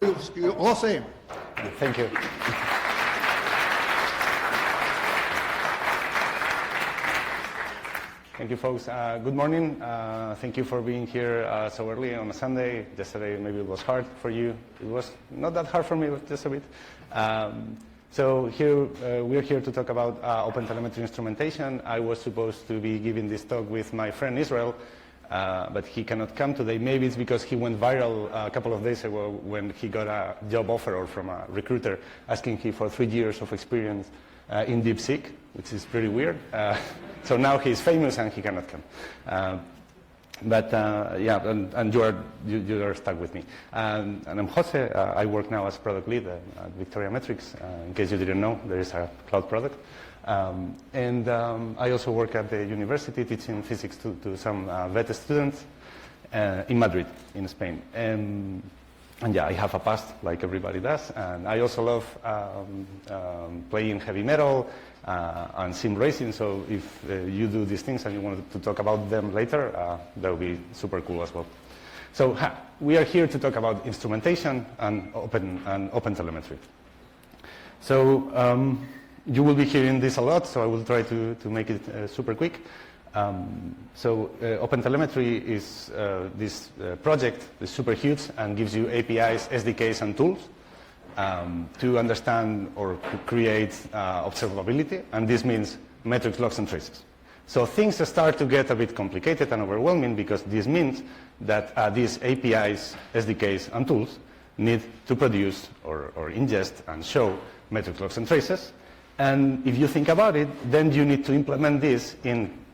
to you, Jose. Thank you. Thank you, folks. Good morning. Thank you for being here so early on a Sunday. Yesterday, maybe it was hard for you. It was not that hard for me, but just a bit. So here, we're here to talk about OpenTelemetry instrumentation. I was supposed to be giving this talk with my friend Israel, but he cannot come today. Maybe it's because he went viral a couple of days ago when he got a job offer from a recruiter asking him for 3 years of experience in DeepSeek, which is pretty weird. So now he's famous and he cannot come. Yeah, and you are stuck with me. And I'm Jose. I work now as product lead at Victoria Metrics. In case you didn't know, there is a cloud product. I also work at the university teaching physics to some VET students in Madrid, in Spain. And yeah, I have a past like everybody does. And I also love playing heavy metal and sim racing. So if you do these things and you want to talk about them later, that would be super cool as well. So we are here to talk about instrumentation and OpenTelemetry. So you will be hearing this a lot, so I will try to make it super quick. OpenTelemetry is this project that's super huge and gives you APIs, SDKs, and tools to understand or to create observability, and this means metrics, logs, and traces. So things start to get a bit complicated and overwhelming because this means that these APIs, SDKs, and tools need to produce or ingest and show metrics, logs, and traces. And if you think about it, then you need to implement this in